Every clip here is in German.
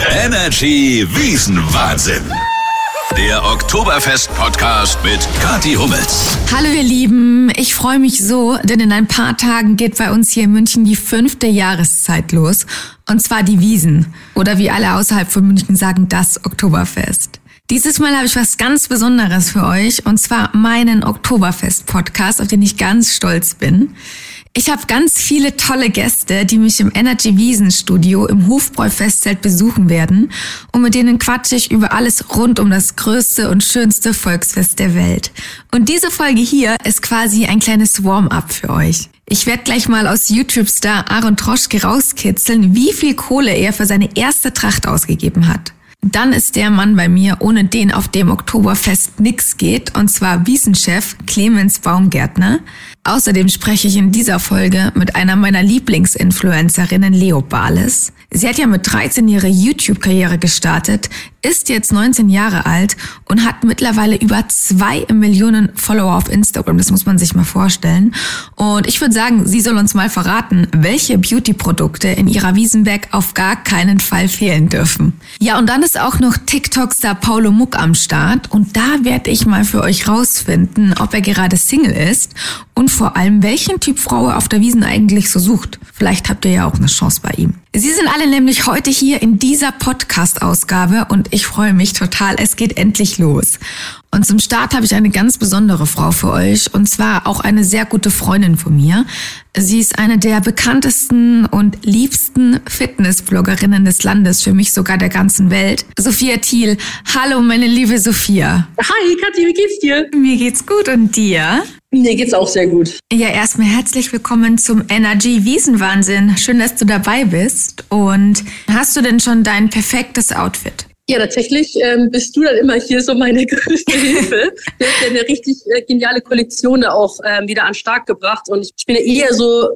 Energy Wiesenwahnsinn. Der Oktoberfest-Podcast mit Kathi Hummels. Hallo ihr Lieben, ich freue mich so, denn in ein paar Tagen geht bei uns hier in München die 5. Jahreszeit los. Und zwar die Wiesn. Oder wie alle außerhalb von München sagen, das Oktoberfest. Dieses Mal habe ich was ganz Besonderes für euch. Und zwar meinen Oktoberfest-Podcast, auf den ich ganz stolz bin. Ich habe ganz viele tolle Gäste, die mich im Energy Wiesn Studio im Hofbräu-Festzelt besuchen werden. Und mit denen quatsche ich über alles rund um das größte und schönste Volksfest der Welt. Und diese Folge hier ist quasi ein kleines Warm-up für euch. Ich werde gleich mal aus YouTube-Star Aaron Troschke rauskitzeln, wie viel Kohle er für seine erste Tracht ausgegeben hat. Dann ist der Mann bei mir, ohne den auf dem Oktoberfest nix geht, und zwar Wiesn-Chef Clemens Baumgärtner. Außerdem spreche ich in dieser Folge mit einer meiner Lieblingsinfluencerinnen, Leo Bales. Sie hat ja mit 13 ihre YouTube-Karriere gestartet, ist jetzt 19 Jahre alt und hat mittlerweile über 2 Millionen Follower auf Instagram. Das muss man sich mal vorstellen. Und ich würde sagen, sie soll uns mal verraten, welche Beauty-Produkte in ihrer Wiesenberg auf gar keinen Fall fehlen dürfen. Ja, und dann ist auch noch TikTok-Star Paulo Muck am Start. Und da werde ich mal für euch rausfinden, ob er gerade Single ist und vor allem, welchen Typ Frau er auf der Wiesn eigentlich so sucht. Vielleicht habt ihr ja auch eine Chance bei ihm. Sie sind alle nämlich heute hier in dieser Podcast-Ausgabe und ich freue mich total. Es geht endlich los. Und zum Start habe ich eine ganz besondere Frau für euch und zwar auch eine sehr gute Freundin von mir. Sie ist eine der bekanntesten und liebsten Fitnessbloggerinnen des Landes, für mich sogar der ganzen Welt. Sophia Thiel. Hallo, meine liebe Sophia. Hi, Kathi, wie geht's dir? Mir geht's gut und dir? Mir geht's auch sehr gut. Ja, erstmal herzlich willkommen zum Energy Wiesenwahnsinn. Schön, dass du dabei bist. Und hast du denn schon dein perfektes Outfit? Ja, tatsächlich bist du dann immer hier so meine größte Hilfe. Du hast ja eine richtig geniale Kollektion da auch wieder an den Start gebracht. Und ich bin ja eher so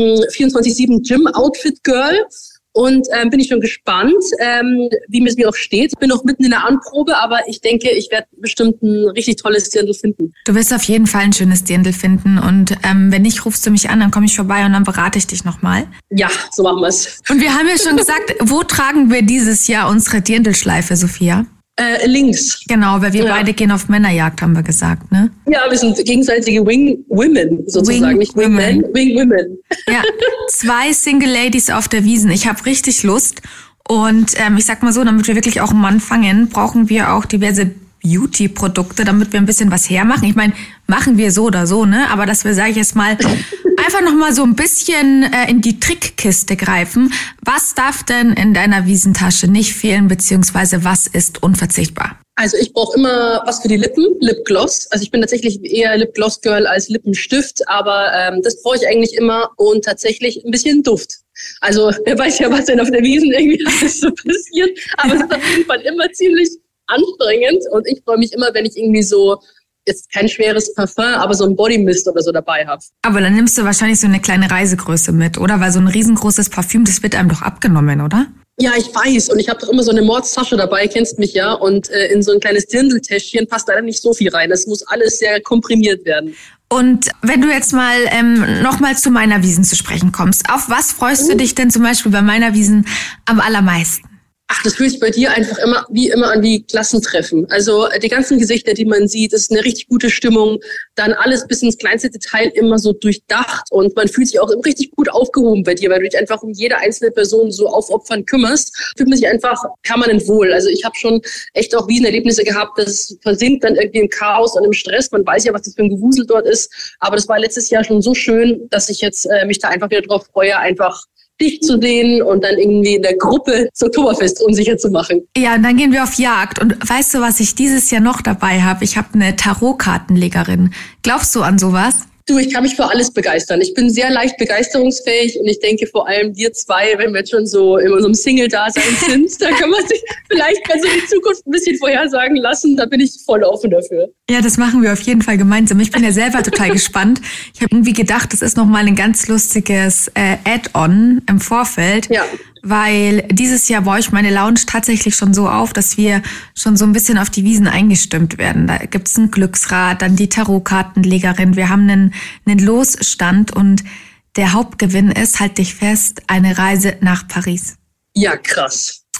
24/7 Gym-Outfit-Girl. Und bin ich schon gespannt, wie mir es mir auch steht. Ich bin noch mitten in der Anprobe, aber ich denke, ich werde bestimmt ein richtig tolles Dirndl finden. Du wirst auf jeden Fall ein schönes Dirndl finden. Und wenn nicht, rufst du mich an, dann komme ich vorbei und dann berate ich dich nochmal. Ja, so machen wir es. Und wir haben ja schon gesagt, wo tragen wir dieses Jahr unsere Dirndlschleife, Sophia? Links. Genau, weil wir beide gehen auf Männerjagd, haben wir gesagt, ne? Ja, wir sind gegenseitige Wing-Women sozusagen, nicht Wing-Men, Wing-Women. Ja, 2 Single Ladies auf der Wiesn. Ich habe richtig Lust. Und ich sag mal so, damit wir wirklich auch einen Mann fangen, brauchen wir auch diverse Beauty-Produkte, damit wir ein bisschen was hermachen. Ich meine, machen wir so oder so, ne? Aber dass wir, sage ich jetzt mal, einfach nochmal so ein bisschen in die Trickkiste greifen. Was darf denn in deiner Wiesentasche nicht fehlen, beziehungsweise was ist unverzichtbar? Also ich brauche immer was für die Lippen, Lipgloss. Also ich bin tatsächlich eher Lipgloss-Girl als Lippenstift, aber das brauche ich eigentlich immer und tatsächlich ein bisschen Duft. Also wer weiß ja, was denn auf der Wiesn irgendwie alles so passiert, aber es ist auf jeden Fall immer ziemlich anstrengend und ich freue mich immer, wenn ich irgendwie so, jetzt kein schweres Parfum, aber so ein Bodymist oder so dabei habe. Aber dann nimmst du wahrscheinlich so eine kleine Reisegröße mit, oder? Weil so ein riesengroßes Parfüm, das wird einem doch abgenommen, oder? Ja, ich weiß. Und ich habe doch immer so eine Mordstasche dabei, kennst mich ja. Und in so ein kleines Dirndltäschchen passt leider nicht so viel rein. Das muss alles sehr komprimiert werden. Und wenn du jetzt mal nochmal zu meiner Wiesn zu sprechen kommst, auf was freust du dich denn zum Beispiel bei meiner Wiesn am allermeisten? Ach, das fühlt sich bei dir einfach immer an wie Klassentreffen. Also die ganzen Gesichter, die man sieht, ist eine richtig gute Stimmung. Dann alles bis ins kleinste Detail immer so durchdacht. Und man fühlt sich auch richtig gut aufgehoben bei dir, weil du dich einfach um jede einzelne Person so aufopfernd kümmerst. Fühlt man sich einfach permanent wohl. Also ich habe schon echt auch Wiesenerlebnisse gehabt, das versinkt dann irgendwie im Chaos und im Stress. Man weiß ja, was das für ein Gewusel dort ist. Aber das war letztes Jahr schon so schön, dass ich jetzt mich da einfach wieder drauf freue, einfach dich zu sehen und dann irgendwie in der Gruppe das Oktoberfest unsicher zu machen. Ja, und dann gehen wir auf Jagd. Und weißt du, was ich dieses Jahr noch dabei habe? Ich habe eine Tarotkartenlegerin. Glaubst du an sowas? Du, ich kann mich für alles begeistern. Ich bin sehr leicht begeisterungsfähig und ich denke vor allem wir zwei, wenn wir jetzt schon so in unserem Single-Dasein sind, da kann man sich vielleicht mal so die Zukunft ein bisschen vorhersagen lassen. Da bin ich voll offen dafür. Ja, das machen wir auf jeden Fall gemeinsam. Ich bin ja selber total gespannt. Ich habe irgendwie gedacht, das ist nochmal ein ganz lustiges Add-on im Vorfeld. Ja. Weil dieses Jahr baue ich meine Lounge tatsächlich schon so auf, dass wir schon so ein bisschen auf die Wiesn eingestimmt werden. Da gibt's ein Glücksrad, dann die Tarotkartenlegerin. Wir haben einen Losstand und der Hauptgewinn ist, halt dich fest, eine Reise nach Paris. Ja, krass.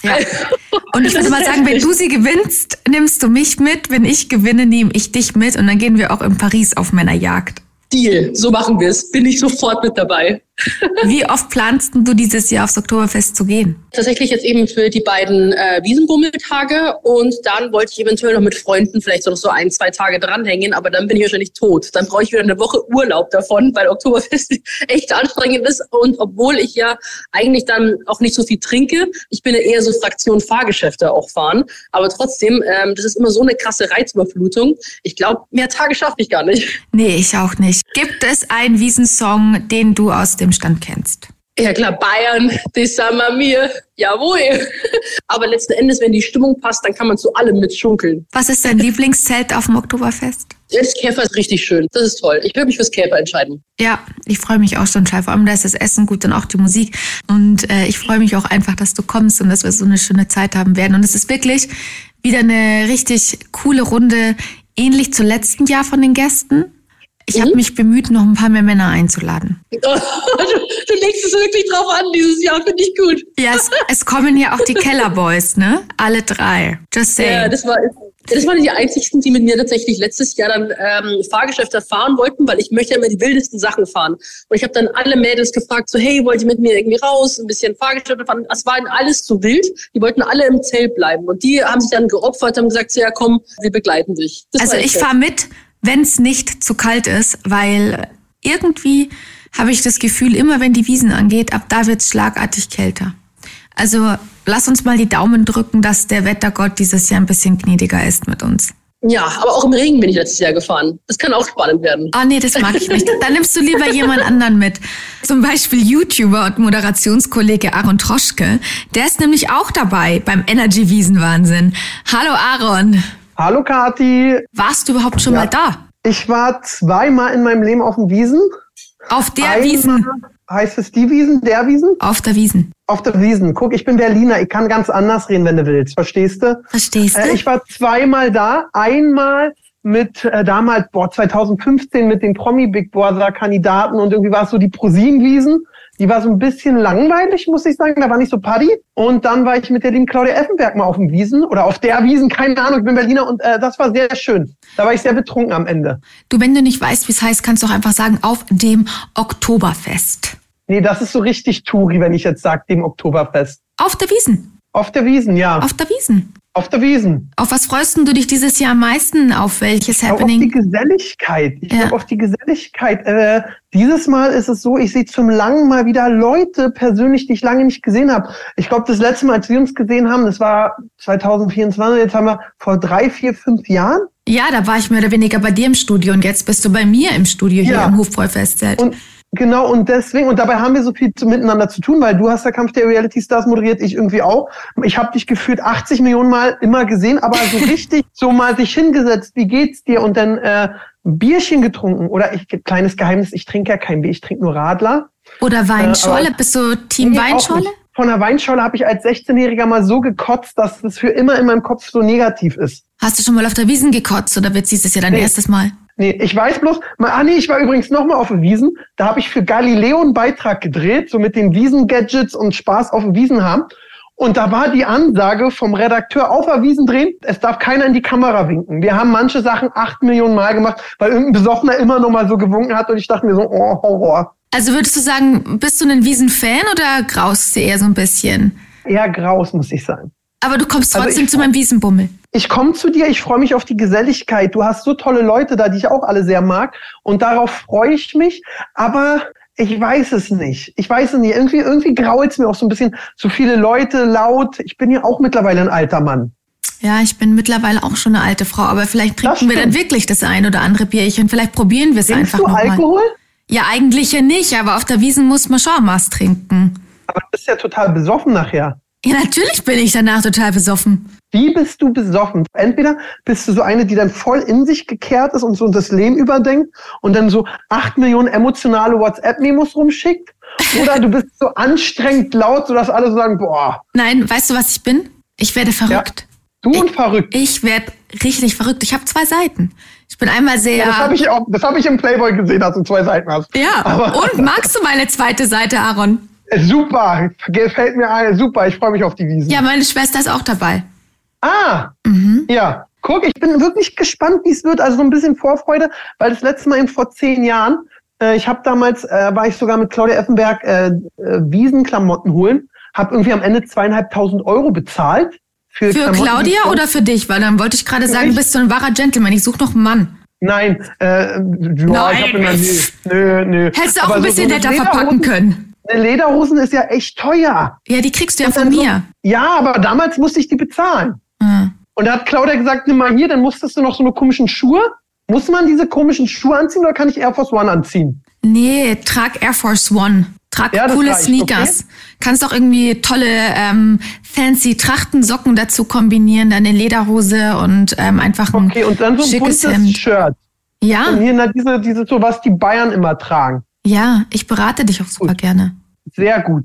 Ja. Und ich würde mal sagen, wenn du sie gewinnst, nimmst du mich mit. Wenn ich gewinne, nehme ich dich mit. Und dann gehen wir auch in Paris auf Männerjagd. Deal, so machen wir es. Bin ich sofort mit dabei. Wie oft planst du dieses Jahr aufs Oktoberfest zu gehen? Tatsächlich jetzt eben für die beiden Wiesenbummeltage und dann wollte ich eventuell noch mit Freunden vielleicht noch so 1-2 Tage dranhängen, aber dann bin ich wahrscheinlich tot. Dann brauche ich wieder eine Woche Urlaub davon, weil Oktoberfest echt anstrengend ist und obwohl ich ja eigentlich dann auch nicht so viel trinke, ich bin ja eher so Fraktion Fahrgeschäfte auch fahren, aber trotzdem, das ist immer so eine krasse Reizüberflutung. Ich glaube, mehr Tage schaffe ich gar nicht. Nee, ich auch nicht. Gibt es einen Wiesensong, den du aus dem Stand kennst? Ja klar, Bayern, das sagen wir mir, jawohl. Aber letzten Endes, wenn die Stimmung passt, dann kann man zu allem mitschunkeln. Was ist dein Lieblingszelt auf dem Oktoberfest? Das Käfer ist richtig schön, das ist toll. Ich würde mich fürs Käfer entscheiden. Ja, ich freue mich auch schon, vor allem da ist das Essen gut und auch die Musik. Und ich freue mich auch einfach, dass du kommst und dass wir so eine schöne Zeit haben werden. Und es ist wirklich wieder eine richtig coole Runde, ähnlich zum letzten Jahr von den Gästen. Ich habe mich bemüht, noch ein paar mehr Männer einzuladen. Du legst es wirklich drauf an dieses Jahr, finde ich gut. Ja, es kommen ja auch die Kellerboys, ne? Alle 3. Just saying. Ja, das waren die einzigsten, die mit mir tatsächlich letztes Jahr dann Fahrgeschäfte fahren wollten, weil ich möchte ja immer die wildesten Sachen fahren. Und ich habe dann alle Mädels gefragt, so hey, wollt ihr mit mir irgendwie raus, ein bisschen Fahrgeschäfte fahren? Es war alles zu wild. Die wollten alle im Zelt bleiben. Und die haben sich dann geopfert, haben gesagt, so, ja komm, wir begleiten dich. Also ich fahre mit, wenn es nicht zu kalt ist, weil irgendwie habe ich das Gefühl, immer wenn die Wiesn angeht, ab da wird es schlagartig kälter. Also lass uns mal die Daumen drücken, dass der Wettergott dieses Jahr ein bisschen gnädiger ist mit uns. Ja, aber auch im Regen bin ich letztes Jahr gefahren. Das kann auch spannend werden. Ah, nee, das mag ich nicht. Dann nimmst du lieber jemand anderen mit. Zum Beispiel YouTuber und Moderationskollege Aaron Troschke. Der ist nämlich auch dabei beim Energy-Wiesen-Wahnsinn. Hallo Aaron. Hallo Kathi. Warst du überhaupt schon mal da? Ich war 2-mal in meinem Leben auf dem Wiesen. Auf der Wiesen? Heißt es die Wiesen, der Wiesen? Auf der Wiesen. Auf der Wiesen. Guck, ich bin Berliner, ich kann ganz anders reden, wenn du willst. Verstehst du? Verstehst du? Ich war 2-mal da. Einmal mit damals, 2015 mit den Promi-Big Brother-Kandidaten und irgendwie war es so die ProSieben-Wiesen. Die war so ein bisschen langweilig, muss ich sagen. Da war nicht so Party. Und dann war ich mit der lieben Claudia Effenberg mal auf dem Wiesen oder auf der Wiesen, keine Ahnung, ich bin Berliner und das war sehr schön. Da war ich sehr betrunken am Ende. Du, wenn du nicht weißt, wie es heißt, kannst du auch einfach sagen, auf dem Oktoberfest. Nee, das ist so richtig Touri, wenn ich jetzt sage, dem Oktoberfest. Auf der Wiesen? Auf der Wiesen, ja. Auf der Wiesen? Auf der Wiesen. Auf was freust du dich dieses Jahr am meisten? Auf welches Happening? Auf die Geselligkeit. Ich glaube, auf die Geselligkeit. Dieses Mal ist es so, ich sehe zum langen mal wieder Leute persönlich, die ich lange nicht gesehen habe. Ich glaube, das letzte Mal, als wir uns gesehen haben, das war 2024, jetzt haben wir vor 3, 4, 5 Jahren. Ja, da war ich mehr oder weniger bei dir im Studio und jetzt bist du bei mir im Studio hier im Hofbräu-Festzelt. Genau, und deswegen, und dabei haben wir so viel miteinander zu tun, weil du hast der Kampf der Reality Stars moderiert, ich irgendwie auch. Ich habe dich gefühlt 80 Millionen Mal immer gesehen, aber so richtig so mal sich hingesetzt, wie geht's dir? Und dann ein Bierchen getrunken. Oder kleines Geheimnis, ich trinke ja kein Bier, ich trinke nur Radler. Oder Weinschorle, bist du Team Weinschorle? Von der Weinschorle habe ich als 16-Jähriger mal so gekotzt, dass es für immer in meinem Kopf so negativ ist. Hast du schon mal auf der Wiesn gekotzt oder wird dieses Jahr dein erstes Mal? Nee, ich weiß bloß, ich war übrigens nochmal auf der Wiesn, da habe ich für Galileo einen Beitrag gedreht, so mit den Wiesen-Gadgets und Spaß auf der Wiesn haben. Und da war die Ansage vom Redakteur, auf der Wiesn drehen, es darf keiner in die Kamera winken. Wir haben manche Sachen 8 Millionen Mal gemacht, weil irgendein Besoffener immer noch mal so gewunken hat und ich dachte mir so, oh, Horror. Also würdest du sagen, bist du ein Wiesn-Fan oder graust du eher so ein bisschen? Eher graus, muss ich sagen. Aber du kommst trotzdem zu meinem Wiesenbummel. Ich komme zu dir, ich freue mich auf die Geselligkeit. Du hast so tolle Leute da, die ich auch alle sehr mag. Und darauf freue ich mich. Aber ich weiß es nicht. Irgendwie grault es mir auch so ein bisschen. So viele Leute, laut. Ich bin ja auch mittlerweile ein alter Mann. Ja, ich bin mittlerweile auch schon eine alte Frau. Aber vielleicht trinken wir dann wirklich das ein oder andere Bierchen. Vielleicht probieren wir es einfach nochmal. Trinkst du Alkohol? Ja, eigentlich ja nicht. Aber auf der Wiesn muss man schon was trinken. Aber du bist ja total besoffen nachher. Ja, natürlich bin ich danach total besoffen. Wie bist du besoffen? Entweder bist du so eine, die dann voll in sich gekehrt ist und so das Leben überdenkt und dann so 8 Millionen emotionale WhatsApp-Memos rumschickt. Oder du bist so anstrengend laut, sodass alle so sagen, boah. Nein, weißt du, was ich bin? Ich werde verrückt. Ja, du und verrückt. Ich werde richtig verrückt. Ich habe 2 Seiten. Ich bin einmal sehr... Ja, das habe ich im Playboy gesehen, dass du 2 Seiten hast. Ja, und magst du meine zweite Seite, Aaron? Super, gefällt mir ein. Super, ich freue mich auf die Wiesn. Ja, meine Schwester ist auch dabei. Ja. Guck, ich bin wirklich gespannt, wie es wird. Also so ein bisschen Vorfreude, weil das letzte Mal vor 10 Jahren, ich habe damals, war ich sogar mit Claudia Effenberg Wiesenklamotten holen, habe irgendwie am Ende 2.500 € bezahlt. Für Claudia oder für dich? Weil dann wollte ich gerade sagen, bist du ein wahrer Gentleman. Ich suche noch einen Mann. Nein, nö. Hättest du auch ein bisschen netter verpacken können. Lederhosen ist ja echt teuer. Ja, die kriegst du ja von mir. Ja, aber damals musste ich die bezahlen. Und da hat Claudia gesagt, nimm mal hier, dann musstest du noch so eine komischen Schuhe. Muss man diese komischen Schuhe anziehen oder kann ich Air Force One anziehen? Nee, trag Air Force One. Trag coole Sneakers. Okay. Kannst auch irgendwie tolle, fancy Trachtensocken dazu kombinieren, dann eine Lederhose und einfach ein und dann so ein buntes Hemd. Shirt. Ja. Und hier diese so, was die Bayern immer tragen. Ja, ich berate dich auch super gerne. Sehr gut,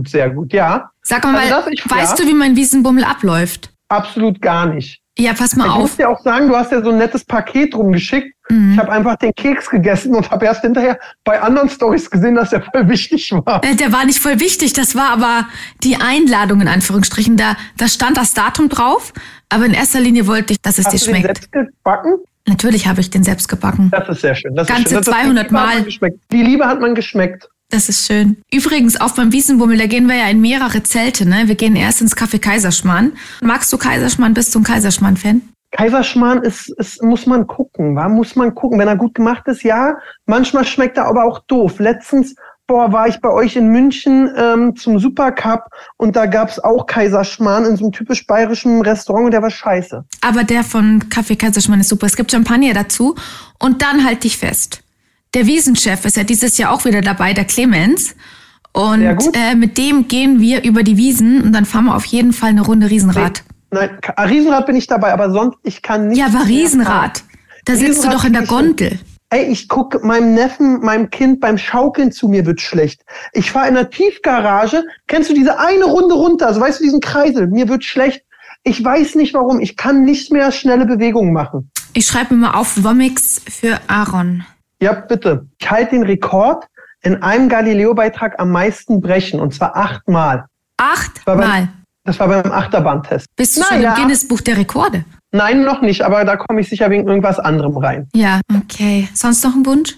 ja. Sag mal, weißt du, wie mein Wiesenbummel abläuft? Absolut gar nicht. Ja, pass mal auf. Ich muss dir auch sagen, du hast ja so ein nettes Paket rumgeschickt. Ich habe einfach den Keks gegessen und habe erst hinterher bei anderen Storys gesehen, dass der voll wichtig war. Der war nicht voll wichtig, das war aber die Einladung in Anführungsstrichen. Da stand das Datum drauf, aber in erster Linie wollte ich, dass es dir schmeckt. Hast du den selbst gebacken? Natürlich habe ich den selbst gebacken. Das ist sehr schön. Ganze 200 Mal. Die Liebe hat man geschmeckt. Das ist schön. Übrigens, auf beim Wiesenbummel, da gehen wir ja in mehrere Zelte, ne? Wir gehen erst ins Café Kaiserschmarrn. Magst du Kaiserschmarrn? Bist du ein Kaiserschmarrn-Fan? Kaiserschmarrn muss man gucken, muss man gucken. Wenn er gut gemacht ist, ja. Manchmal schmeckt er aber auch doof. Letztens, war ich bei euch in München zum Supercup und da gab's auch Kaiserschmarrn in so einem typisch bayerischen Restaurant und der war scheiße. Aber der von Café Kaiserschmarrn ist super. Es gibt Champagner dazu und dann halt dich fest. Der Wiesenchef ist ja dieses Jahr auch wieder dabei, der Clemens. Und mit dem gehen wir über die Wiesen und dann fahren wir auf jeden Fall eine Runde Riesenrad. Nein, Riesenrad bin ich dabei, aber sonst, ich kann nicht. Ja, aber Riesenrad. Da sitzt du doch in der Gondel. Ey, ich gucke meinem Neffen, meinem Kind beim Schaukeln zu, mir wird schlecht. Ich fahre in der Tiefgarage, kennst du diese eine Runde runter, also weißt du, diesen Kreisel, mir wird schlecht. Ich weiß nicht warum, ich kann nicht mehr schnelle Bewegungen machen. Ich schreibe mir mal auf Womix für Aaron. Ja, bitte. Ich halte den Rekord in einem Galileo-Beitrag am meisten brechen, und zwar 8 Mal. 8 Mal? Das war beim Achterbahntest. Bist du schon im Guinness-Buch der Rekorde? Nein, noch nicht, aber da komme ich sicher wegen irgendwas anderem rein. Ja, okay. Sonst noch ein Wunsch?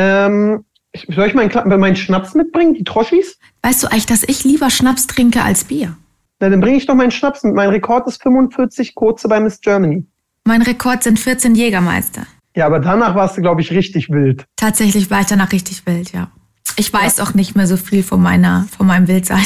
Soll ich meinen Schnaps mitbringen, die Troschis? Weißt du eigentlich, dass ich lieber Schnaps trinke als Bier? Na, dann bringe ich doch meinen Schnaps mit. Mein Rekord ist 45 Kurze bei Miss Germany. Mein Rekord sind 14 Jägermeister. Ja, aber danach warst du, glaube ich, richtig wild. Tatsächlich war ich danach richtig wild, ja. Ich weiß auch nicht mehr so viel von meinem Wildsein.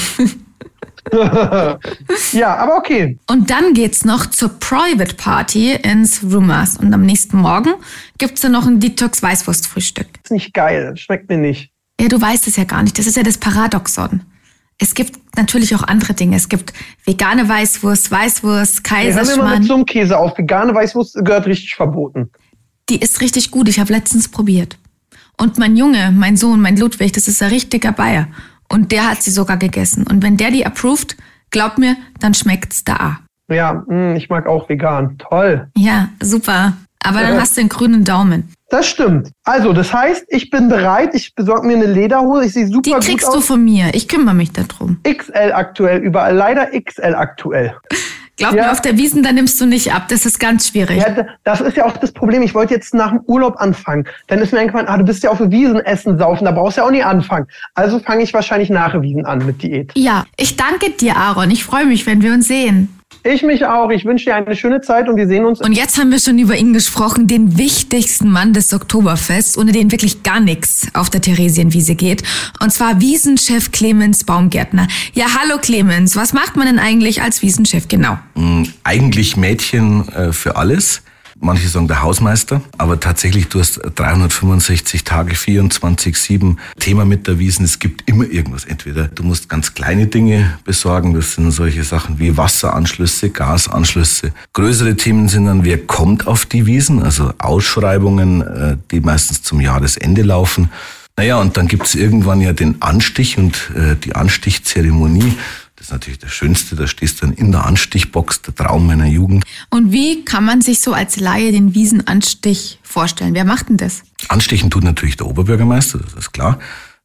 Ja, aber okay. Und dann geht's noch zur Private Party ins Rumors. Und am nächsten Morgen gibt's dann noch ein Detox-Weißwurstfrühstück. Ist nicht geil, schmeckt mir nicht. Ja, du weißt es ja gar nicht. Das ist ja das Paradoxon. Es gibt natürlich auch andere Dinge. Es gibt vegane Weißwurst, Kaiserschmarrn. Hör mir mal mit so einem Käse auf. Vegane Weißwurst gehört richtig verboten. Die ist richtig gut. Ich habe letztens probiert. Und mein Sohn, mein Ludwig, das ist ein richtiger Bayer. Und der hat sie sogar gegessen. Und wenn der die approved, glaub mir, dann schmeckt's da. Ja, ich mag auch vegan. Toll. Ja, super. Aber dann hast du den grünen Daumen. Das stimmt. Also, das heißt, ich bin bereit. Ich besorge mir eine Lederhose. Ich sehe super gut aus. Die kriegst du von mir. Ich kümmere mich darum. XL aktuell, überall. Leider XL aktuell. Glaub mir, auf der Wiesn, da nimmst du nicht ab. Das ist ganz schwierig. Ja, das ist ja auch das Problem. Ich wollte jetzt nach dem Urlaub anfangen. Dann ist mir eingefallen, du bist ja auf der Wiesn essen, saufen. Da brauchst du ja auch nie anfangen. Also fange ich wahrscheinlich nach der Wiesn an mit Diät. Ja, ich danke dir, Aaron. Ich freue mich, wenn wir uns sehen. Ich mich auch. Ich wünsche dir eine schöne Zeit und wir sehen uns. Und jetzt haben wir schon über ihn gesprochen, den wichtigsten Mann des Oktoberfests, ohne den wirklich gar nichts auf der Theresienwiese geht. Und zwar Wiesenchef Clemens Baumgärtner. Ja, hallo Clemens. Was macht man denn eigentlich als Wiesenchef genau? Eigentlich Mädchen für alles. Manche sagen der Hausmeister, aber tatsächlich, du hast 365 Tage, 24/7 Thema mit der Wiesn. Es gibt immer irgendwas. Entweder du musst ganz kleine Dinge besorgen, das sind solche Sachen wie Wasseranschlüsse, Gasanschlüsse. Größere Themen sind dann, wer kommt auf die Wiesn, also Ausschreibungen, die meistens zum Jahresende laufen. Naja, und dann gibt's irgendwann ja den Anstich und die Anstichzeremonie. Das ist natürlich das Schönste, da stehst du dann in der Anstichbox, der Traum meiner Jugend. Und wie kann man sich so als Laie den Wiesenanstich vorstellen? Wer macht denn das? Anstichen tut natürlich der Oberbürgermeister, das ist klar.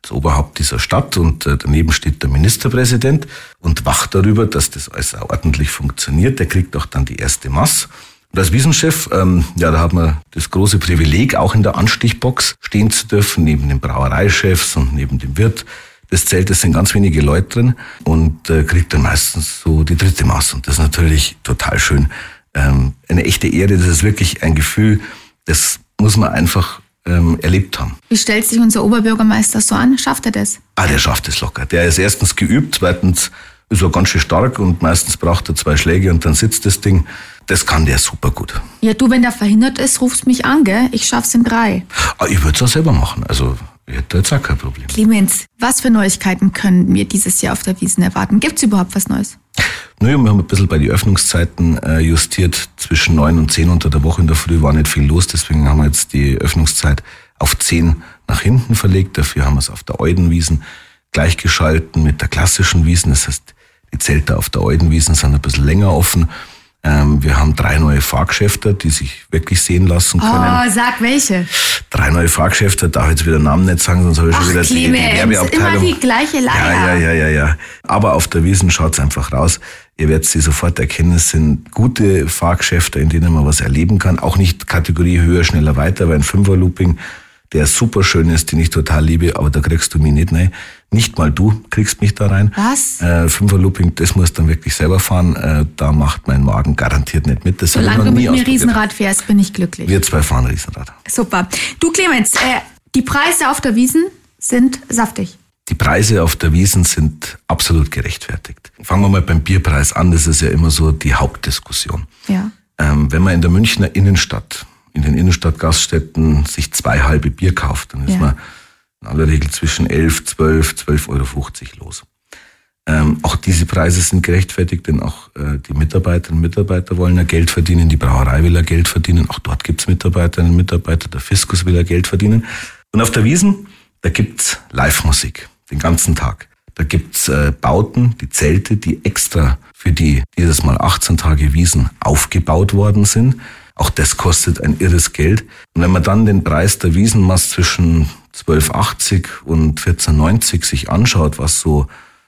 das Oberhaupt dieser Stadt und daneben steht der Ministerpräsident und wacht darüber, dass das alles auch ordentlich funktioniert. Der kriegt auch dann die erste Maß. Und als Wiesenchef, da hat man das große Privileg, auch in der Anstichbox stehen zu dürfen, neben den Brauereichefs und neben dem Wirt. Das Zelt, das sind ganz wenige Leute drin und kriegt dann meistens so die dritte Maß. Und das ist natürlich total schön. Eine echte Ehre, das ist wirklich ein Gefühl, das muss man einfach erlebt haben. Wie stellt sich unser Oberbürgermeister so an? Schafft er das? Der schafft es locker. Der ist erstens geübt, zweitens ist er ganz schön stark und meistens braucht er 2 Schläge und dann sitzt das Ding. Das kann der super gut. Ja, du, wenn der verhindert ist, rufst mich an, gell? Ich schaff's in 3. Ich würde es auch selber machen. Also, ich hätte jetzt auch kein Problem. Clemens, was für Neuigkeiten können wir dieses Jahr auf der Wiesn erwarten? Gibt's überhaupt was Neues? Naja, wir haben ein bisschen bei den Öffnungszeiten justiert. Zwischen 9 und 10 unter der Woche in der Früh war nicht viel los. Deswegen haben wir jetzt die Öffnungszeit auf 10 nach hinten verlegt. Dafür haben wir es auf der Eudenwiesn gleichgeschalten mit der klassischen Wiesn. Das heißt, die Zelte auf der Eudenwiesn sind ein bisschen länger offen. Wir haben 3 neue Fahrgeschäfte, die sich wirklich sehen lassen können. Oh, sag welche. 3 neue Fahrgeschäfte, darf ich jetzt wieder Namen nicht sagen, sonst habe ich schon wieder die Werbeabteilung. Immer die gleiche Leier. Ja. Aber auf der Wiesn schaut's einfach raus. Ihr werdet sie sofort erkennen, es sind gute Fahrgeschäfte, in denen man was erleben kann. Auch nicht Kategorie höher, schneller, weiter, weil ein 5er-Looping, der super schön ist, den ich total liebe, aber da kriegst du mich nicht rein. Nicht mal du kriegst mich da rein. Was? 5er-Looping, das musst du dann wirklich selber fahren. Da macht mein Magen garantiert nicht mit. Das Solange du mit mir Riesenrad fährst, bin ich glücklich. Wir 2 fahren Riesenrad. Super. Du Clemens, die Preise auf der Wiesn sind saftig. Die Preise auf der Wiesn sind absolut gerechtfertigt. Fangen wir mal beim Bierpreis an. Das ist ja immer so die Hauptdiskussion. Ja. Wenn man in der Münchner Innenstadt, in den Innenstadtgaststätten sich 2 halbe Bier kauft, dann ist man in aller Regel zwischen 11, 12,50 Euro los. Auch diese Preise sind gerechtfertigt, denn auch die Mitarbeiterinnen und Mitarbeiter wollen ja Geld verdienen, die Brauerei will ja Geld verdienen, auch dort gibt's Mitarbeiterinnen und Mitarbeiter, der Fiskus will ja Geld verdienen. Und auf der Wiesn, da gibt's Live-Musik, den ganzen Tag. Da gibt's Bauten, die Zelte, die extra für die dieses Mal 18 Tage Wiesn aufgebaut worden sind. Auch das kostet ein irres Geld. Und wenn man dann den Preis der Wiesenmast zwischen 12,80 und 14,90 sich anschaut, was so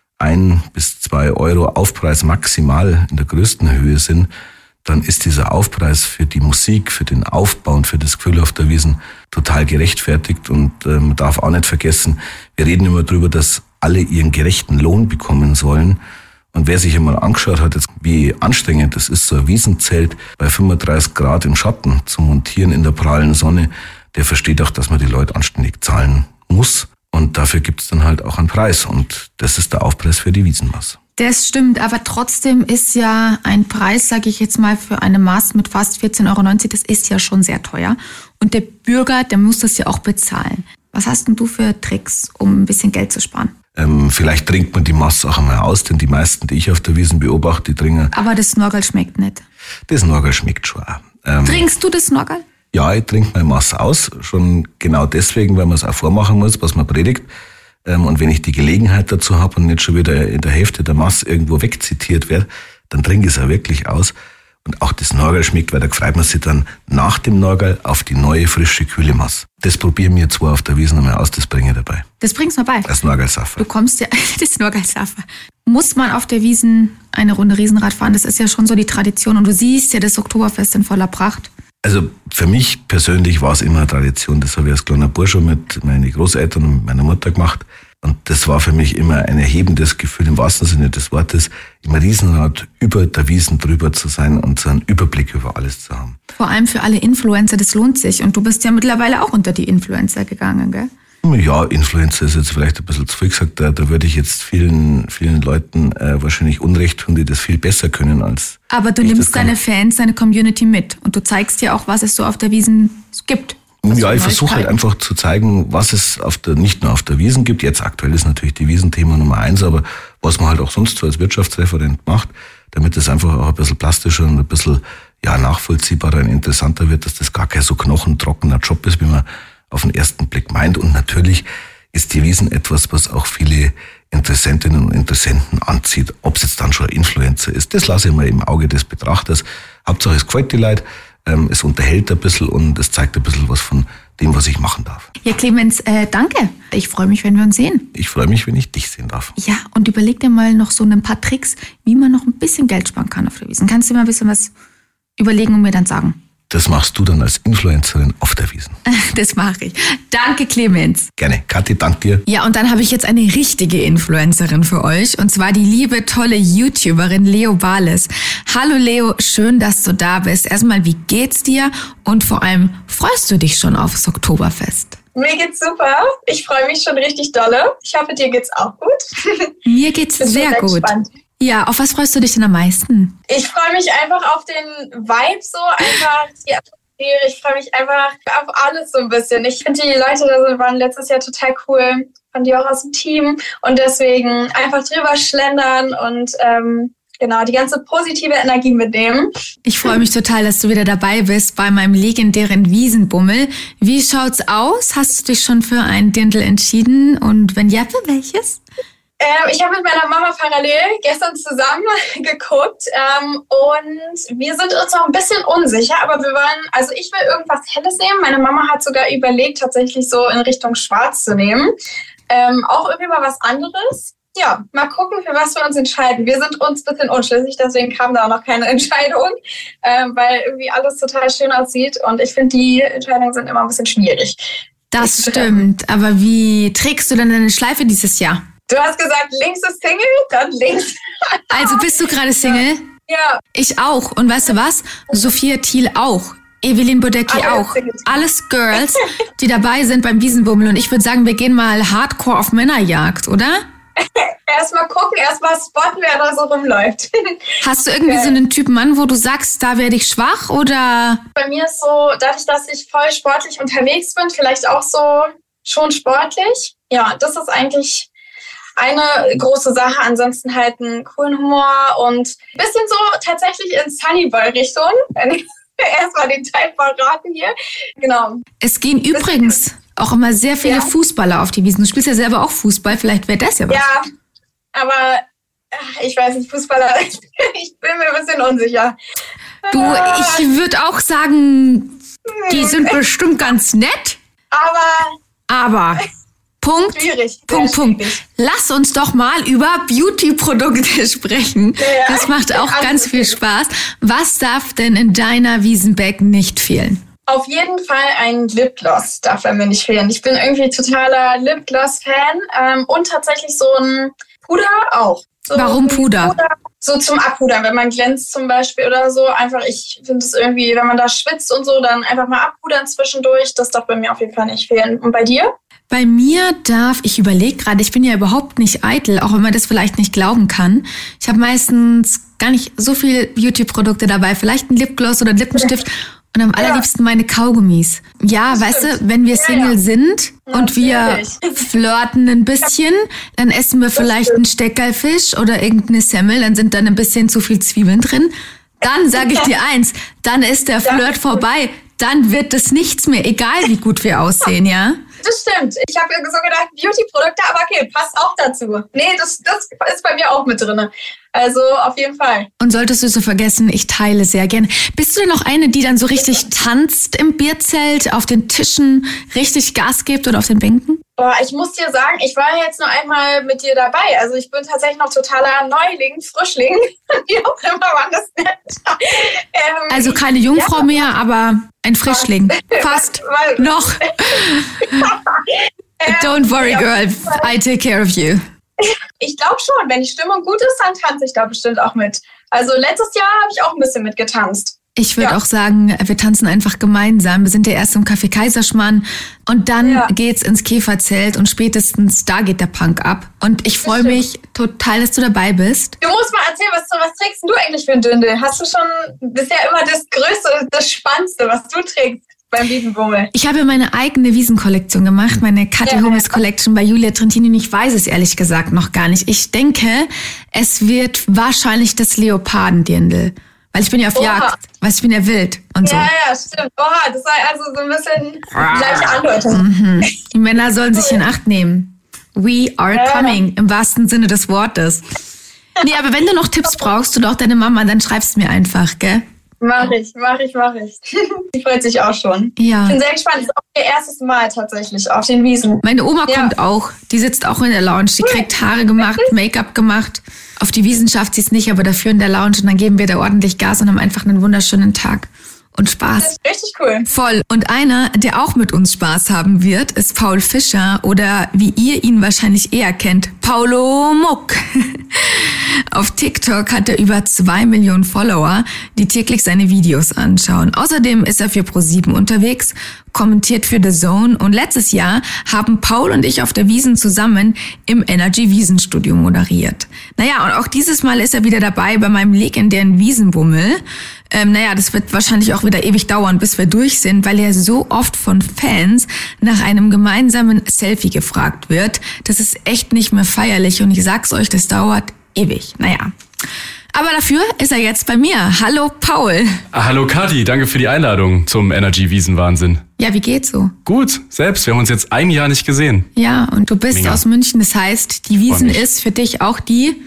1 bis 2 Euro Aufpreis maximal in der größten Höhe sind, dann ist dieser Aufpreis für die Musik, für den Aufbau und für das Gefühl auf der Wiesn total gerechtfertigt. Und man darf auch nicht vergessen, wir reden immer drüber, dass alle ihren gerechten Lohn bekommen sollen. Und wer sich einmal angeschaut hat, jetzt, wie anstrengend es ist, so ein Wiesenzelt bei 35 Grad im Schatten zu montieren in der prallen Sonne, der versteht auch, dass man die Leute anständig zahlen muss. Und dafür gibt es dann halt auch einen Preis. Und das ist der Aufpreis für die Wiesenmaß. Das stimmt, aber trotzdem ist ja ein Preis, sage ich jetzt mal, für eine Maß mit fast 14,90 Euro, das ist ja schon sehr teuer. Und der Bürger, der muss das ja auch bezahlen. Was hast denn du für Tricks, um ein bisschen Geld zu sparen? Vielleicht trinkt man die Maß auch einmal aus, denn die meisten, die ich auf der Wiesn beobachte, die trinken... Aber das Snorgel schmeckt nicht. Das Snorgel schmeckt schon auch. Trinkst du das Snorgel? Ja, ich trinke meine Maß aus, schon genau deswegen, weil man es auch vormachen muss, was man predigt. Und wenn ich die Gelegenheit dazu habe und nicht schon wieder in der Hälfte der Maß irgendwo wegzitiert werde, dann trinke ich es auch wirklich aus. Und auch das Snorgel schmeckt, weil da freut man sich dann nach dem Snorgel auf die neue, frische, kühle Maß. Das probieren wir zwar auf der Wiesn einmal aus, das bringe ich dabei. Das bringst du dabei? Das Snorgelsaffer. Du kommst ja, das Snorgelsaffer. Muss man auf der Wiesn eine Runde Riesenrad fahren? Das ist ja schon so die Tradition. Und du siehst ja das Oktoberfest in voller Pracht. Also für mich persönlich war es immer eine Tradition. Das habe ich als kleiner Bursche mit meinen Großeltern und meiner Mutter gemacht. Und das war für mich immer ein erhebendes Gefühl, im wahrsten Sinne des Wortes, im Riesenrad über der Wiesn drüber zu sein und so einen Überblick über alles zu haben. Vor allem für alle Influencer, das lohnt sich. Und du bist ja mittlerweile auch unter die Influencer gegangen, gell? Ja, Influencer ist jetzt vielleicht ein bisschen zu viel gesagt. Da würde ich jetzt vielen Leuten wahrscheinlich Unrecht tun, die das viel besser können als Aber du nimmst deine Fans, deine Community mit. Und du zeigst ja auch, was es so auf der Wiesn gibt. Ja, ich versuche halt einfach zu zeigen, was es nicht nur auf der Wiesn gibt. Jetzt aktuell ist natürlich die Wiesn-Thema Nummer 1, aber was man halt auch sonst so als Wirtschaftsreferent macht, damit es einfach auch ein bisschen plastischer und ein bisschen nachvollziehbarer und interessanter wird, dass das gar kein so knochentrockener Job ist, wie man auf den ersten Blick meint. Und natürlich ist die Wiesn etwas, was auch viele Interessentinnen und Interessenten anzieht. Ob es jetzt dann schon ein Influencer ist, das lasse ich mal im Auge des Betrachters. Hauptsache es gefällt die Leute. Es unterhält ein bisschen und es zeigt ein bisschen was von dem, was ich machen darf. Ja, Clemens, danke. Ich freue mich, wenn wir uns sehen. Ich freue mich, wenn ich dich sehen darf. Ja, und überleg dir mal noch so ein paar Tricks, wie man noch ein bisschen Geld sparen kann auf der Wiesn. Kannst du dir mal ein bisschen was überlegen und mir dann sagen? Das machst du dann als Influencerin auf der Wiesn. Das mache ich. Danke, Clemens. Gerne. Kathi, danke dir. Ja, und dann habe ich jetzt eine richtige Influencerin für euch. Und zwar die liebe, tolle YouTuberin Leo Bales. Hallo Leo, schön, dass du da bist. Erstmal, wie geht's dir? Und vor allem, freust du dich schon aufs Oktoberfest? Mir geht's super. Ich freue mich schon richtig dolle. Ich hoffe, dir geht's auch gut. Mir geht's sehr gut. Spannend. Ja, auf was freust du dich denn am meisten? Ich freue mich einfach auf den Vibe so, einfach die Atmosphäre. Ich freue mich einfach auf alles so ein bisschen. Ich finde, die Leute da waren letztes Jahr total cool. Fand die auch aus dem Team. Und deswegen einfach drüber schlendern und genau, die ganze positive Energie mitnehmen. Ich freue mich total, dass du wieder dabei bist bei meinem legendären Wiesenbummel. Wie schaut's aus? Hast du dich schon für ein Dirndl entschieden? Und wenn ja, für welches? Ich habe mit meiner Mama parallel gestern zusammen geguckt und wir sind uns noch ein bisschen unsicher, aber ich will irgendwas Helles nehmen. Meine Mama hat sogar überlegt, tatsächlich so in Richtung Schwarz zu nehmen. Auch irgendwie mal was anderes. Ja, mal gucken, für was wir uns entscheiden. Wir sind uns ein bisschen unschlüssig, deswegen kam da auch noch keine Entscheidung, weil irgendwie alles total schön aussieht und ich finde, die Entscheidungen sind immer ein bisschen schwierig. Das stimmt, aber wie trägst du denn deine Schleife dieses Jahr? Du hast gesagt, links ist Single, dann links. Also bist du gerade Single? Ja. Ich auch. Und weißt du was? Sophia Thiel auch. Evelyn Bodecki auch. Alles Girls, die dabei sind beim Wiesenbummel. Und ich würde sagen, wir gehen mal hardcore auf Männerjagd, oder? Erstmal gucken, erstmal spotten, wer da so rumläuft. Hast du irgendwie so einen Typen Mann, wo du sagst, da werde ich schwach, oder? Bei mir ist so, dadurch, dass ich voll sportlich unterwegs bin, vielleicht auch so schon sportlich. Ja, das ist eigentlich eine große Sache, ansonsten halt einen coolen Humor und ein bisschen so tatsächlich in Sunnyboy-Richtung. Erstmal den Teil verraten hier. Genau. Es gehen übrigens auch immer sehr viele Fußballer auf die Wiesn. Du spielst ja selber auch Fußball, vielleicht wäre das ja was. Ja, aber ich weiß nicht, Fußballer, ich bin mir ein bisschen unsicher. Du, ich würde auch sagen, die sind bestimmt ganz nett. Aber... Punkt. Schwierig. Punkt. Lass uns doch mal über Beauty-Produkte sprechen. Ja. Das macht auch ganz viel Spaß. Was darf denn in deiner Wiesenbag nicht fehlen? Auf jeden Fall ein Lipgloss darf bei mir nicht fehlen. Ich bin irgendwie totaler Lipgloss-Fan und tatsächlich so ein Puder auch. So warum Puder? So zum Abpudern, wenn man glänzt zum Beispiel oder so. Einfach, ich finde es irgendwie, wenn man da schwitzt und so, dann einfach mal abpudern zwischendurch. Das darf bei mir auf jeden Fall nicht fehlen. Und bei dir? Bei mir ich überlege gerade, ich bin ja überhaupt nicht eitel, auch wenn man das vielleicht nicht glauben kann. Ich habe meistens gar nicht so viele Beauty-Produkte dabei, vielleicht ein Lipgloss oder ein Lippenstift und am allerliebsten meine Kaugummis. Ja, das weißt du, wenn wir Single sind und wir flirten ein bisschen, dann essen wir vielleicht einen Steckerlfisch oder irgendeine Semmel, dann sind dann ein bisschen zu viel Zwiebeln drin. Dann sage ich dir eins, dann ist der Flirt vorbei, dann wird es nichts mehr, egal wie gut wir aussehen, ja? Das stimmt. Ich habe so gedacht, Beauty-Produkte, aber okay, passt auch dazu. Nee, das ist bei mir auch mit drin. Also auf jeden Fall. Und solltest du so vergessen, ich teile sehr gern. Bist du denn auch eine, die dann so richtig tanzt im Bierzelt, auf den Tischen richtig Gas gibt oder auf den Bänken? Boah, ich muss dir sagen, ich war jetzt nur einmal mit dir dabei. Also ich bin tatsächlich noch totaler Neuling, Frischling, wie auch immer man das nennt. Also keine Jungfrau mehr, aber ein Frischling. Fast. Noch. Don't worry, girl. I take care of you. Ich glaube schon, wenn die Stimmung gut ist, dann tanze ich da bestimmt auch mit. Also letztes Jahr habe ich auch ein bisschen mitgetanzt. Ich würde auch sagen, wir tanzen einfach gemeinsam. Wir sind ja erst im Café Kaiserschmarrn und dann geht's ins Käferzelt und spätestens da geht der Punk ab. Und ich freue mich total, dass du dabei bist. Du musst mal erzählen, was trägst du eigentlich für ein Dirndl? Hast du schon bisher immer das Größte, das Spannendste, was du trägst beim Wiesenbummel? Ich habe meine eigene Wiesenkollektion gemacht, meine Kathi Hummels Collection bei Julia Trentini. Und ich weiß es ehrlich gesagt noch gar nicht. Ich denke, es wird wahrscheinlich das Leopardendirndl. Weil ich bin ja auf Jagd, weil ich bin ja wild und so. Ja, stimmt. Oha, das war also so ein bisschen gleiche Andeutung. Die Männer sollen sich in Acht nehmen. We are coming, im wahrsten Sinne des Wortes. Nee, aber wenn du noch Tipps brauchst, du doch deine Mama, dann schreibst mir einfach, gell? Mach ich. Die freut sich auch schon. Ja. Ich bin sehr gespannt. Das ist auch ihr erstes Mal tatsächlich auf den Wiesen. Meine Oma kommt auch. Die sitzt auch in der Lounge. Die kriegt Haare gemacht, Make-up gemacht. Auf die Wiesen schafft sie es nicht, aber dafür in der Lounge. Und dann geben wir da ordentlich Gas und haben einfach einen wunderschönen Tag. Und Spaß. Das ist richtig cool. Voll. Und einer, der auch mit uns Spaß haben wird, ist Paul Fischer oder wie ihr ihn wahrscheinlich eher kennt, Paulo Muck. Auf TikTok hat er über 2 Millionen Follower, die täglich seine Videos anschauen. Außerdem ist er für ProSieben unterwegs, kommentiert für The Zone und letztes Jahr haben Paul und ich auf der Wiesn zusammen im Energy Wiesn Studio moderiert. Naja, und auch dieses Mal ist er wieder dabei bei meinem legendären Wiesenbummel. Das wird wahrscheinlich auch wieder ewig dauern, bis wir durch sind, weil er so oft von Fans nach einem gemeinsamen Selfie gefragt wird. Das ist echt nicht mehr feierlich und ich sag's euch, das dauert ewig. Naja. Aber dafür ist er jetzt bei mir. Hallo Paul. Hallo Kathi, danke für die Einladung zum Energy Wiesn Wahnsinn. Ja, wie geht's so? Gut, selbst. Wir haben uns jetzt 1 Jahr nicht gesehen. Ja, und du bist Mega. aus München. Das heißt, die Wiesn ist für dich auch die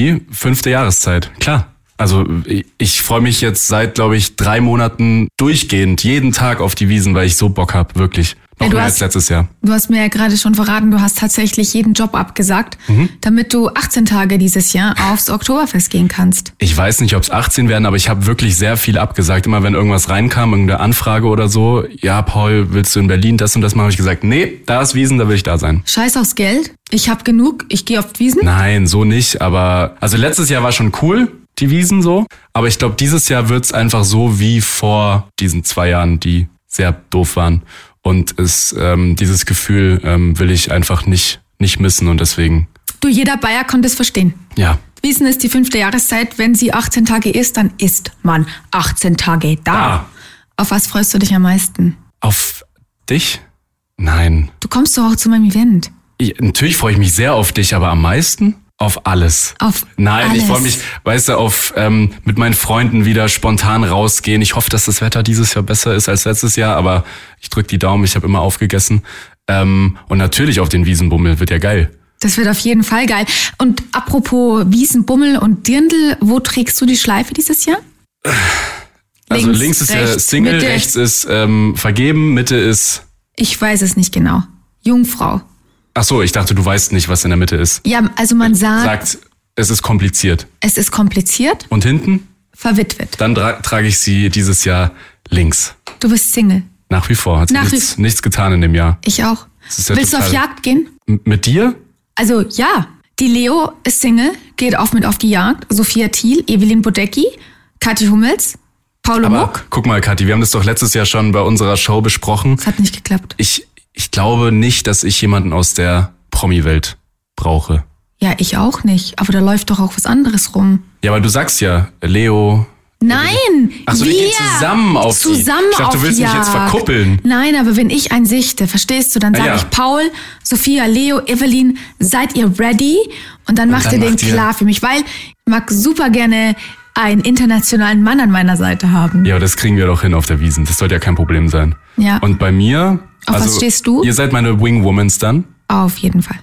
5. Jahreszeit, klar. Also ich freue mich jetzt seit, glaube ich, 3 Monaten durchgehend, jeden Tag auf die Wiesn, weil ich so Bock habe, wirklich. Noch mehr als letztes Jahr. Du hast mir ja gerade schon verraten, du hast tatsächlich jeden Job abgesagt, damit du 18 Tage dieses Jahr aufs Oktoberfest gehen kannst. Ich weiß nicht, ob es 18 werden, aber ich habe wirklich sehr viel abgesagt. Immer wenn irgendwas reinkam, irgendeine Anfrage oder so, ja Paul, willst du in Berlin das und das machen? Habe ich gesagt, nee, da ist Wiesn, da will ich da sein. Scheiß aufs Geld, ich habe genug, ich gehe auf die Wiesn. Nein, so nicht, aber also letztes Jahr war schon cool, die Wiesn so, aber ich glaube, dieses Jahr wird's einfach so wie vor diesen 2 Jahren, die sehr doof waren. Und dieses Gefühl will ich einfach nicht missen und deswegen. Du, jeder Bayer konnte es verstehen. Ja. Wiesn ist die 5. Jahreszeit. Wenn sie 18 Tage ist, dann ist man 18 Tage da. Auf was freust du dich am meisten? Auf dich? Nein. Du kommst doch auch zu meinem Event. Natürlich freue ich mich sehr auf dich, aber am meisten? Auf alles. Nein, alles. Ich freue mich, weißt du, auf mit meinen Freunden wieder spontan rausgehen. Ich hoffe, dass das Wetter dieses Jahr besser ist als letztes Jahr, aber ich drück die Daumen, ich habe immer aufgegessen. Und natürlich auf den Wiesenbummel, wird ja geil. Das wird auf jeden Fall geil. Und apropos Wiesenbummel und Dirndl, wo trägst du die Schleife dieses Jahr? Also links ist ja Single, Mitte. Rechts ist vergeben, Mitte ist... Ich weiß es nicht genau. Jungfrau. Ach so, ich dachte, du weißt nicht, was in der Mitte ist. Ja, also man sagt, es ist kompliziert. Es ist kompliziert. Und hinten? Verwitwet. Dann trage ich sie dieses Jahr links. Du bist Single. Nach wie vor. Hat sie nichts getan in dem Jahr. Ich auch. Ja willst du auf Jagd gehen? Mit dir? Also ja. Die Leo ist Single, geht auch mit auf die Jagd. Sophia Thiel, Evelyn Bodecki, Kathi Hummels, Paulo Muck. Guck mal, Kathi, wir haben das doch letztes Jahr schon bei unserer Show besprochen. Es hat nicht geklappt. Ich glaube nicht, dass ich jemanden aus der Promi-Welt brauche. Ja, ich auch nicht. Aber da läuft doch auch was anderes rum. Ja, aber du sagst ja, Leo... Nein! Ach so, wir gehen zusammen auf die. Ich dachte, du willst mich jetzt verkuppeln. Nein, aber wenn ich einen sichte, verstehst du, dann sage ich Paul, Sophia, Leo, Evelyn, seid ihr ready? Und dann macht ihr den klar für mich, weil ich mag super gerne einen internationalen Mann an meiner Seite haben. Ja, das kriegen wir doch hin auf der Wiesn. Das sollte ja kein Problem sein. Ja. Und bei mir... Auf was stehst du? Ihr seid meine Wingwomans dann? Auf jeden Fall.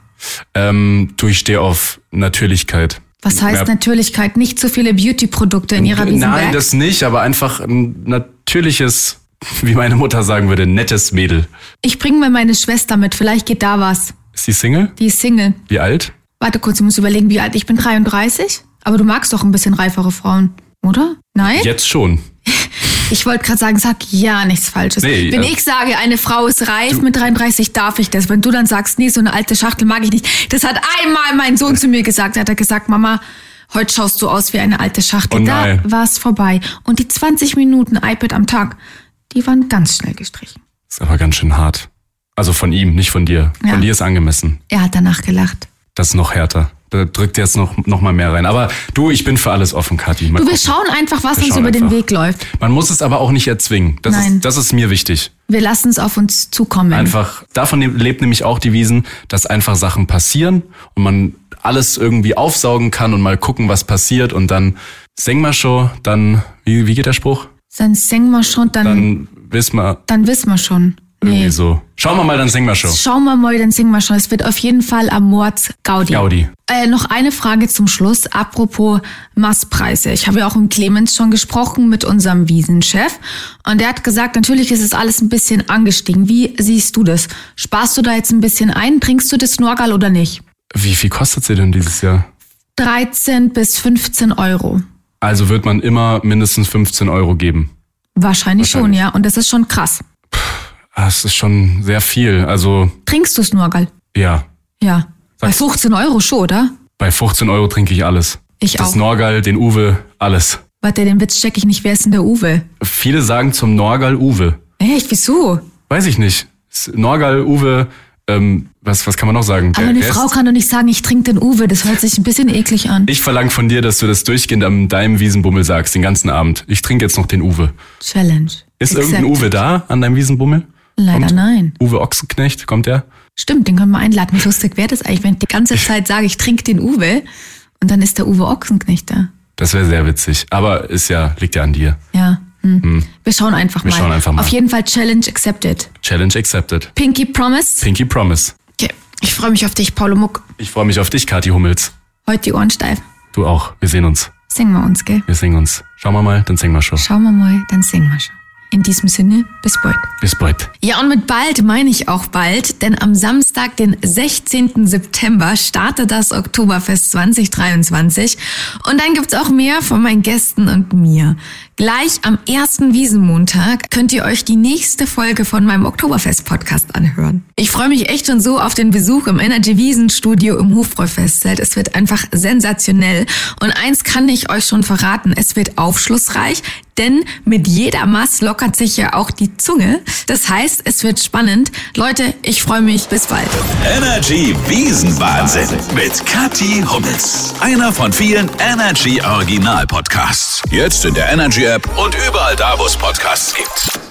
Ich stehe auf Natürlichkeit. Was heißt Natürlichkeit? Nicht so viele Beauty-Produkte in ihrer Wiesenberg? Nein, das nicht, aber einfach ein natürliches, wie meine Mutter sagen würde, nettes Mädel. Ich bringe mir meine Schwester mit, vielleicht geht da was. Ist die Single? Die ist Single. Wie alt? Warte kurz, ich muss überlegen, wie alt. Ich bin 33, aber du magst doch ein bisschen reifere Frauen, oder? Nein? Jetzt schon. Ich wollte gerade sagen, sag ja nichts Falsches. Nee, wenn ich sage, eine Frau ist reif mit 33, darf ich das. Wenn du dann sagst, nee, so eine alte Schachtel mag ich nicht. Das hat einmal mein Sohn zu mir gesagt. Da hat er gesagt, Mama, heute schaust du aus wie eine alte Schachtel. Oh nein. Da war es vorbei. Und die 20 Minuten iPad am Tag, die waren ganz schnell gestrichen. Ist aber ganz schön hart. Also von ihm, nicht von dir. Ja. Von dir ist angemessen. Er hat danach gelacht. Das ist noch härter. Da drückt jetzt noch mal mehr rein. Aber du, ich bin für alles offen, Kathi. Wir schauen einfach, was uns über den Weg läuft. Man muss es aber auch nicht erzwingen. Das ist mir wichtig. Wir lassen es auf uns zukommen. Einfach, davon lebt nämlich auch die Wiesn, dass einfach Sachen passieren und man alles irgendwie aufsaugen kann und mal gucken, was passiert und dann singen wir schon, dann, wie geht der Spruch? Dann singen wir schon, dann wissen wir. Dann schon. irgendwie so. Schauen wir mal, dann singen wir schon. Schauen wir mal, dann singen wir schon. Es wird auf jeden Fall am Mord Gaudi. Noch eine Frage zum Schluss, apropos Mastpreise. Ich habe ja auch mit Clemens schon gesprochen, mit unserem Wiesenchef. Und der hat gesagt, natürlich ist es alles ein bisschen angestiegen. Wie siehst du das? Sparst du da jetzt ein bisschen ein? Trinkst du das Snorgal oder nicht? Wie viel kostet sie denn dieses Jahr? 13 bis 15 Euro. Also wird man immer mindestens 15 Euro geben? Wahrscheinlich schon, ja. Und das ist schon krass. Das ist schon sehr viel. Also. Trinkst du Snorgal? Ja. Ja. Bei 15 Euro schon, oder? Bei 15 Euro trinke ich alles. Ich auch. Das Snorgal, den Uwe, alles. Warte, den Witz check ich nicht. Wer ist denn der Uwe? Viele sagen zum Snorgal Uwe. Echt? Wieso? Weiß ich nicht. Snorgal, Uwe, was kann man noch sagen? Aber eine Frau kann doch nicht sagen, ich trinke den Uwe. Das hört sich ein bisschen eklig an. Ich verlange von dir, dass du das durchgehend an deinem Wiesenbummel sagst, den ganzen Abend. Ich trinke jetzt noch den Uwe. Challenge. Ist irgendein Uwe da an deinem Wiesenbummel? Leider nein. Uwe Ochsenknecht, kommt der? Stimmt, den können wir einladen. Wie lustig wäre das eigentlich, wenn ich die ganze Zeit sage, ich trinke den Uwe und dann ist der Uwe Ochsenknecht da. Das wäre sehr witzig. Aber liegt ja an dir. Ja. Wir schauen einfach mal. Auf jeden Fall Challenge accepted. Challenge accepted. Pinky Promise. Pinky Promise. Okay. Ich freue mich auf dich, Paulo Muck. Ich freue mich auf dich, Kathi Hummels. Heute die Ohren steif. Du auch. Wir sehen uns. Singen wir uns, gell? Wir singen uns. Schauen wir mal, dann singen wir schon. Schauen wir mal, dann singen wir schon. In diesem Sinne, bis bald. Bis bald. Ja, und mit bald meine ich auch bald, denn am Samstag, den 16. September, startet das Oktoberfest 2023. Und dann gibt's auch mehr von meinen Gästen und mir. Gleich am ersten Wiesenmontag könnt ihr euch die nächste Folge von meinem Oktoberfest-Podcast anhören. Ich freue mich echt schon so auf den Besuch im Energy Wiesen-Studio im Hofbräu-Festzelt. Es wird einfach sensationell. Und eins kann ich euch schon verraten, es wird aufschlussreich, denn mit jeder Maß lockert sich ja auch die Zunge. Das heißt, es wird spannend. Leute, ich freue mich. Bis bald. Energy Wiesenwahnsinn mit Kathi Hummels. Einer von vielen Energy Original Podcasts. Jetzt in der Energy App und überall da, wo es Podcasts gibt.